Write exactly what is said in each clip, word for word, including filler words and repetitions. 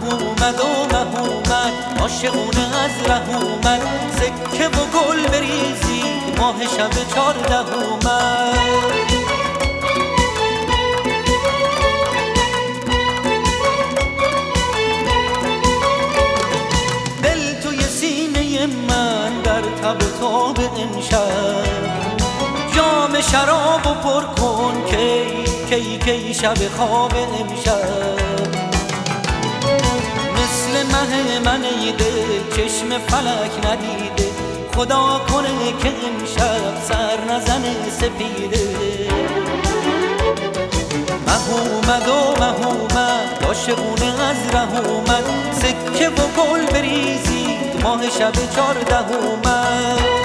اومد و مه اومد عاشقونه از ره اومد سکه و گل بریزید ماه شب چارده اومد. دل توی سینه من در تب تاب امشب جام شراب و پر کن کی کی کی شب خواب امشب. مثل مه من ای دل چشم فلک ندیده خدا کنه که امشب سر نزنه سپیده. مه اومد و مه اومد عاشقونه از ره اومد سکه و گل بریزید ماه شب چارده اومد.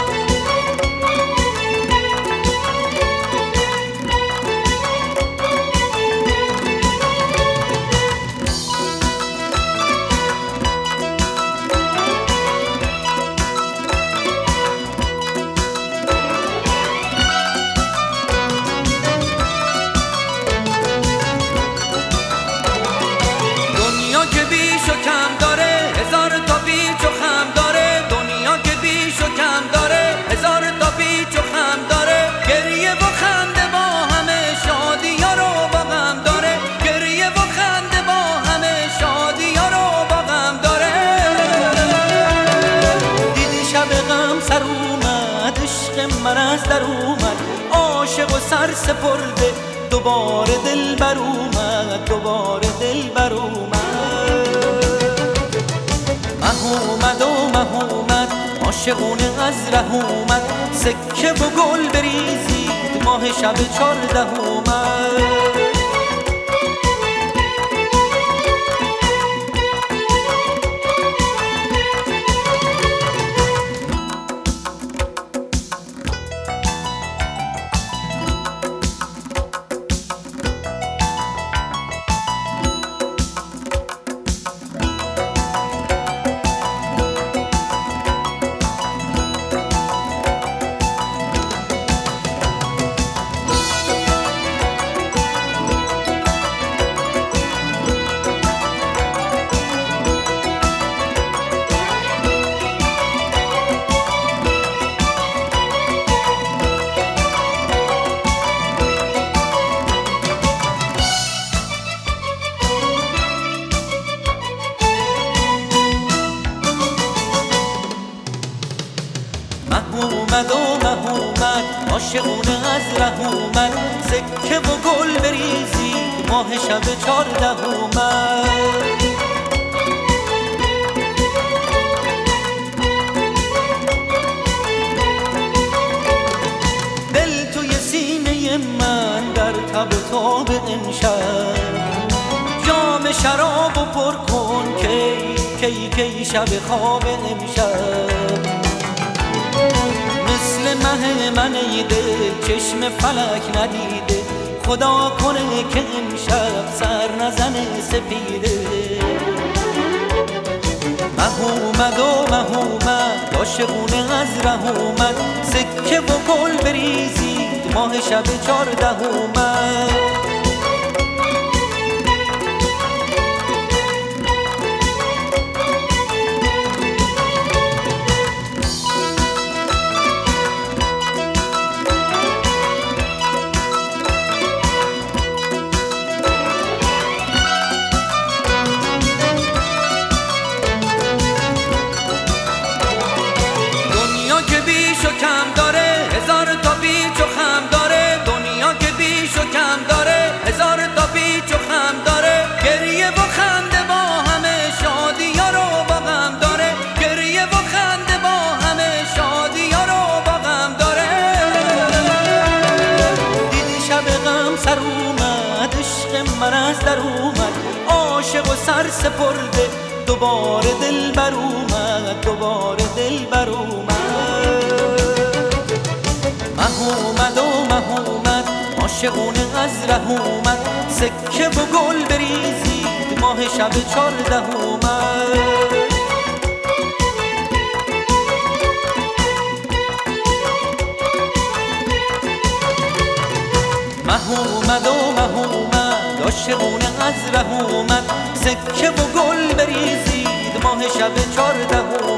من از در اومد عاشق و سر سپرده دوباره دل بر اومد دوباره دل بر اومد. مه اومد و مه اومد عاشقونه از ره اومد سکه و گل بریزید ماه شب چارده اومد. مه اومد و مه اومد عاشقونه از ره اومد سکه و گل بریزید ماه شب چارده اومد. دل توی سینه من در تب تاب امشب جام شراب و پر کن کی کی کی شب خواب امشب. مثل مه من ای دل چشم فلک ندیده خدا کنه که امشب سر نزنه سپیده. مه اومد و مه اومد عاشقونه از ره اومد سکه و گل بریزید ماه شب چارده اومد. کم داره هزار تا پیچ و خم داره دنیا که بیش و کم داره هزار تا پیچ و خم داره گریه و خنده با همه شادی‌ها رو با غم داره گریه و خنده با همه شادی‌ها رو با غم داره. دیدی شب غم سر اومد عشق من از در اومد عاشق و سر سپرده دوباره دل بر اومد دوباره دل بر اومد. مه اومد و مه اومد عاشقونه از ره اومد سکه و گل بریزید ماه شب چارده اومد. مه اومد و مه اومد عاشقونه از ره اومد، سکه و گل بریزید ماه شب چارده